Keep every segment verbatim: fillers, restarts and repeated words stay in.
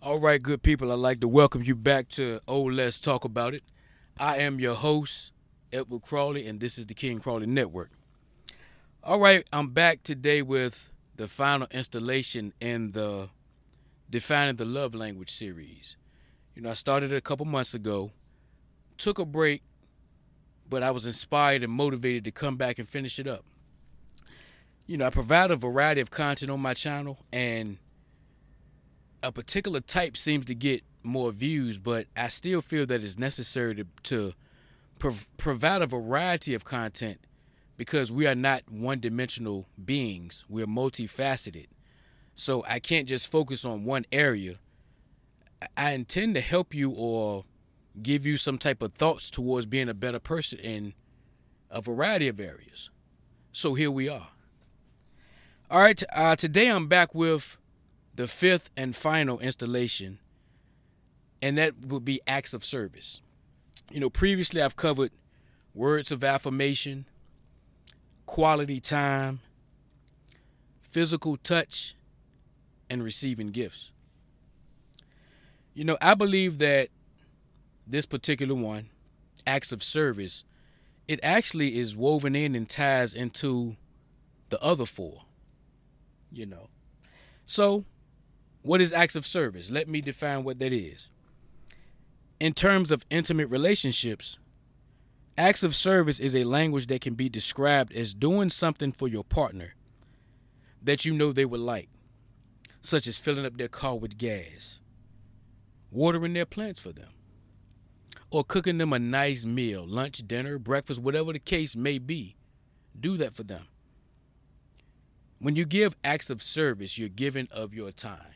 All right, good people, I'd like to welcome you back to Oh Let's Talk About It. I am your host, Edward Crawley, and this is the King Crawley Network. All right, I'm back today with the final installation in the Defining the Love Language series. You know, I started it a couple months ago, took a break, but I was inspired and motivated to come back and finish it up. You know, I provide a variety of content on my channel, and a particular type seems to get more views, but I still feel that it's necessary to, to prov- provide a variety of content because we are not one-dimensional beings. We're multifaceted. So I can't just focus on one area. I intend to help you or give you some type of thoughts towards being a better person in a variety of areas. So here we are. All right, uh, today I'm back with the fifth and final installation, and that would be acts of service. You know, previously I've covered words of affirmation, quality time, physical touch, and receiving gifts. You know, I believe that this particular one, acts of service, it actually is woven in and ties into the other four, you know. So, what is acts of service? Let me define what that is. In terms of intimate relationships, acts of service is a language that can be described as doing something for your partner that you know they would like, such as filling up their car with gas, watering their plants for them, or cooking them a nice meal, lunch, dinner, breakfast, whatever the case may be. Do that for them. When you give acts of service, you're giving of your time.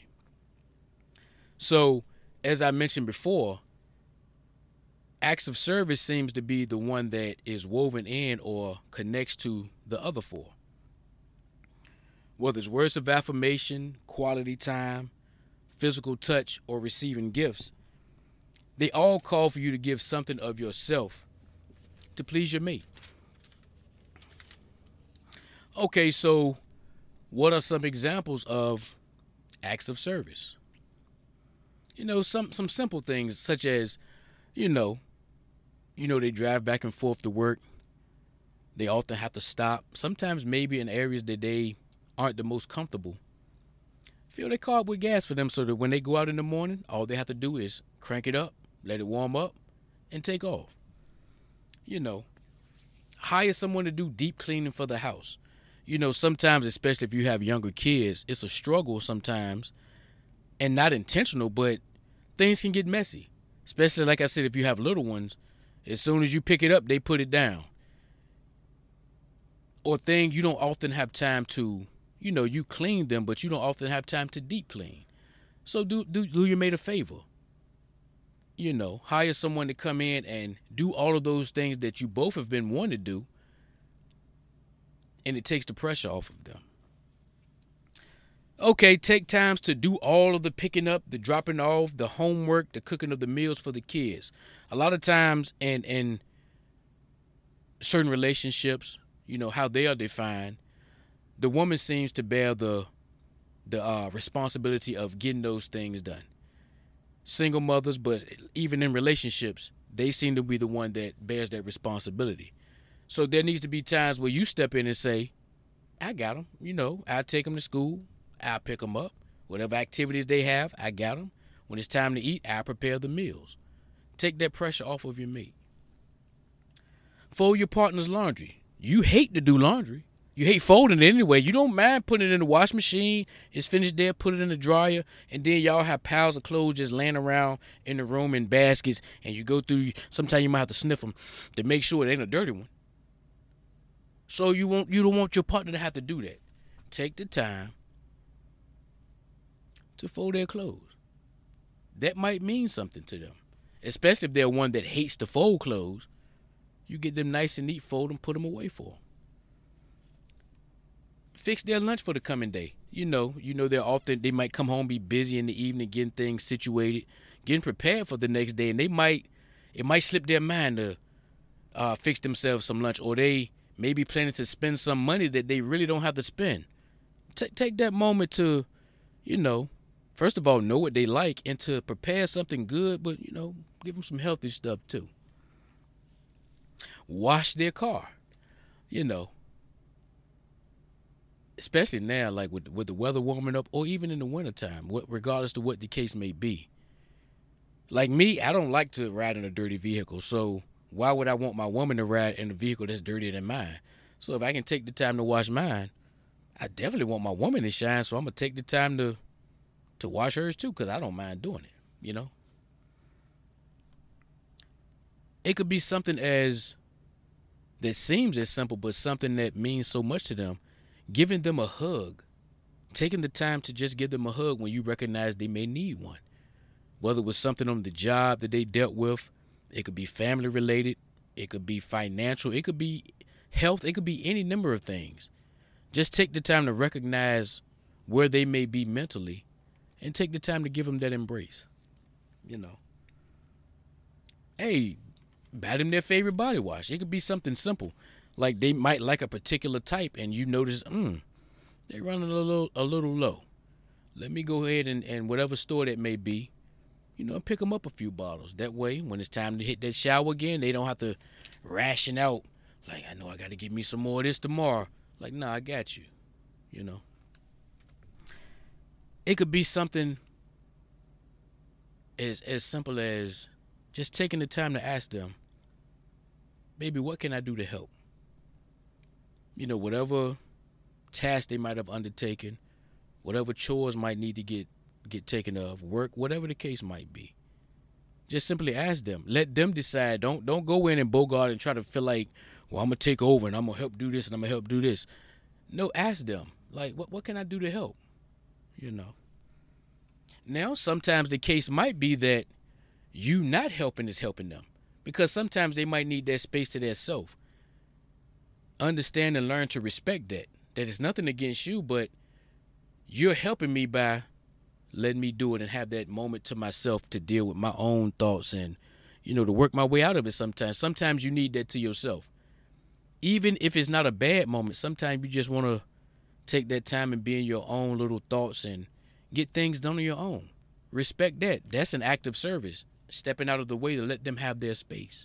So, as I mentioned before, acts of service seems to be the one that is woven in or connects to the other four. Whether it's words of affirmation, quality time, physical touch, or receiving gifts, they all call for you to give something of yourself to please your mate. Okay, so what are some examples of acts of service? You know, some some simple things such as, you know, you know, they drive back and forth to work. They often have to stop, sometimes maybe in areas that they aren't the most comfortable. Fill their car up with gas for them so that when they go out in the morning, all they have to do is crank it up, let it warm up, and take off. You know, hire someone to do deep cleaning for the house. You know, sometimes, especially if you have younger kids, it's a struggle sometimes, and not intentional, but things can get messy. Especially, like I said, if you have little ones, as soon as you pick it up, they put it down. Or thing you don't often have time to, you know, you clean them, but you don't often have time to deep clean. So do do, do your mate a favor. You know, hire someone to come in and do all of those things that you both have been wanting to do, and it takes the pressure off of them. Okay, take times to do all of the picking up, the dropping off, the homework, the cooking of the meals for the kids. A lot of times in, in certain relationships, you know, how they are defined, the woman seems to bear the the uh, responsibility of getting those things done. Single mothers, but even in relationships, they seem to be the one that bears that responsibility. So there needs to be times where you step in and say, I got them. You know, I'll take them to school. I'll pick them up. Whatever activities they have, I got them. When it's time to eat, I'll prepare the meals. Take that pressure off of your mate. Fold your partner's laundry. You hate to do laundry. You hate folding it anyway. You don't mind putting it in the wash machine. It's finished there, put it in the dryer, and then y'all have piles of clothes just laying around in the room in baskets, and you go through, sometimes you might have to sniff them to make sure it ain't a dirty one. So you won't, you don't want your partner to have to do that. Take the time to fold their clothes. That might mean something to them, especially if they're one that hates to fold clothes. You get them nice and neat, fold them, put them away for them. Fix their lunch for the coming day. You know, you know they're often, they might come home, be busy in the evening, getting things situated, getting prepared for the next day, and they might, it might slip their mind to uh, fix themselves some lunch, or they may be planning to spend some money that they really don't have to spend. Take take that moment to, you know, First of all, know what they like and to prepare something good, but, you know, give them some healthy stuff too. Wash their car, you know. Especially now, like with, with the weather warming up, or even in the wintertime, what, regardless of what the case may be. Like me, I don't like to ride in a dirty vehicle, so why would I want my woman to ride in a vehicle that's dirtier than mine? So if I can take the time to wash mine, I definitely want my woman to shine, so I'm going to take the time to to wash hers too, because I don't mind doing it, you know? It could be something as, that seems as simple, but something that means so much to them. Giving them a hug. Taking the time to just give them a hug when you recognize they may need one. Whether it was something on the job that they dealt with, it could be family related, it could be financial, it could be health, it could be any number of things. Just take the time to recognize where they may be mentally and take the time to give them that embrace. You know. Hey, buy them their favorite body wash. It could be something simple. Like they might like a particular type and you notice, hmm, they're running a little a little low. Let me go ahead and, and whatever store that may be, you know, pick them up a few bottles. That way, when it's time to hit that shower again, they don't have to ration out. Like, I know I got to get me some more of this tomorrow. Like, nah, I got you, you know. It could be something as as simple as just taking the time to ask them, baby, what can I do to help? You know, whatever task they might have undertaken, whatever chores might need to get, get taken of, work, whatever the case might be. Just simply ask them. Let them decide. Don't don't go in and bogart and try to feel like, well, I'm going to take over and I'm going to help do this and I'm going to help do this. No, ask them. Like, what, what can I do to help? You know. Now, sometimes the case might be that you not helping is helping them. Because sometimes they might need that space to their self. Understand and learn to respect that. That it's nothing against you, but you're helping me by letting me do it and have that moment to myself to deal with my own thoughts and, you know, to work my way out of it sometimes. Sometimes you need that to yourself. Even if it's not a bad moment, sometimes you just want to take that time and be in your own little thoughts and get things done on your own. Respect that. That's an act of service. Stepping out of the way to let them have their space.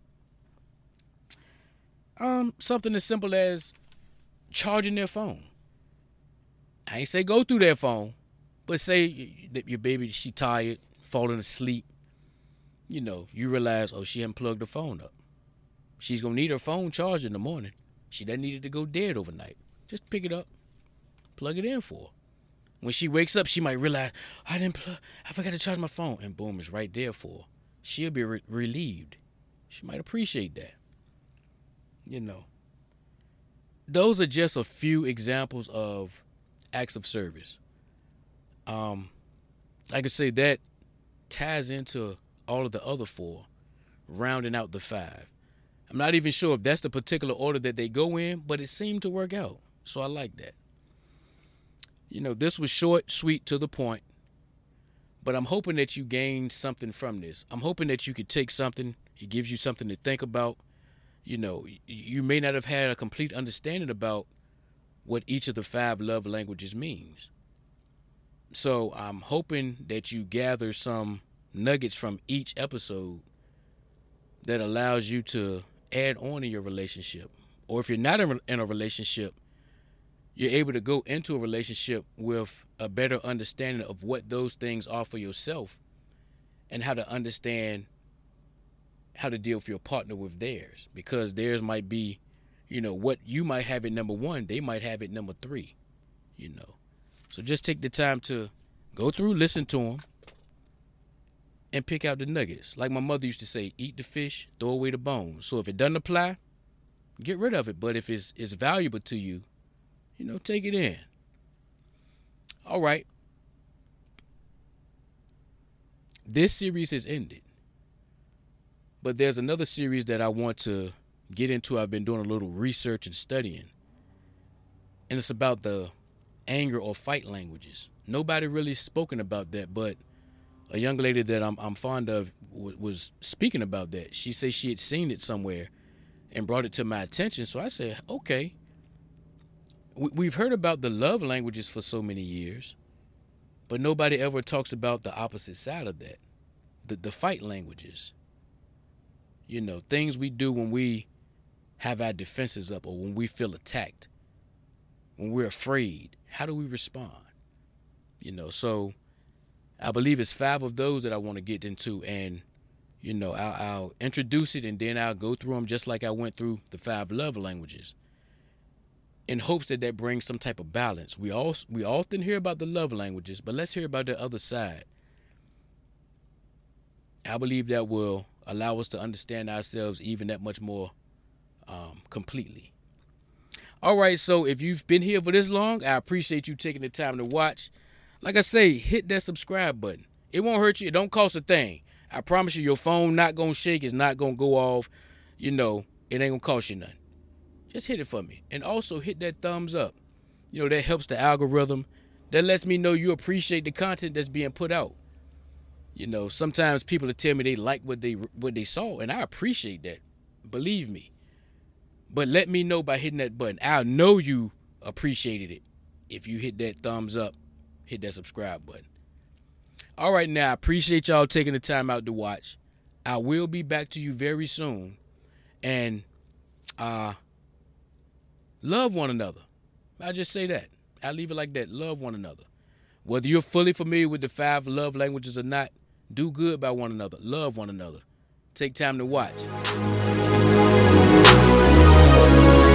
Um, something as simple as charging their phone. I ain't say go through their phone, but say that your baby, she tired, falling asleep. You know, you realize, oh, she hadn't plugged the phone up. She's going to need her phone charged in the morning. She doesn't need it to go dead overnight. Just pick it up, plug it in for her. When she wakes up, she might realize, I didn't plug, I forgot to charge my phone. And boom, it's right there for her. She'll be re- relieved. She might appreciate that. You know. Those are just a few examples of acts of service. Um, I could say that ties into all of the other four, rounding out the five. I'm not even sure if that's the particular order that they go in, but it seemed to work out. So I like that. You know, this was short, sweet, to the point, but I'm hoping that you gained something from this. I'm hoping that you could take something, it gives you something to think about. You know, you may not have had a complete understanding about what each of the five love languages means. So I'm hoping that you gather some nuggets from each episode that allows you to add on in your relationship. Or if you're not in a relationship, you're able to go into a relationship with a better understanding of what those things are for yourself and how to understand how to deal with your partner with theirs, because theirs might be, you know, what you might have at number one, they might have it number three, you know. So just take the time to go through, listen to them, and pick out the nuggets. Like my mother used to say, eat the fish, throw away the bones. So if it doesn't apply, get rid of it. But if it's, it's valuable to you, you know, take it in. All right. This series has ended. But there's another series that I want to get into. I've been doing a little research and studying. And it's about the anger or fight languages. Nobody really spoken about that, but a young lady that I'm I'm fond of w- was speaking about that. She said she had seen it somewhere and brought it to my attention. So I said, okay. We, we've heard about the love languages for so many years. But nobody ever talks about the opposite side of that, the, the fight languages. You know, things we do when we have our defenses up or when we feel attacked, when we're afraid. How do we respond? You know, so I believe it's five of those that I want to get into, and, you know, I'll, I'll introduce it and then I'll go through them just like I went through the five love languages, in hopes that that brings some type of balance. We all we often hear about the love languages, but let's hear about the other side. I believe that will allow us to understand ourselves even that much more um, completely. All right, so if you've been here for this long, I appreciate you taking the time to watch. Like I say, hit that subscribe button. It won't hurt you. It don't cost a thing. I promise you, your phone not going to shake. It's not going to go off. You know, it ain't going to cost you nothing. Just hit it for me. And also hit that thumbs up. You know, that helps the algorithm. That lets me know you appreciate the content that's being put out. You know, sometimes people will tell me they like what they what they saw, and I appreciate that. Believe me. But let me know by hitting that button. I'll know you appreciated it if you hit that thumbs up, hit that subscribe button. All right, now, I appreciate y'all taking the time out to watch. I will be back to you very soon. And uh, love one another. I'll just say that. I'll leave it like that. Love one another. Whether you're fully familiar with the five love languages or not, do good by one another. Love one another. Take time to watch.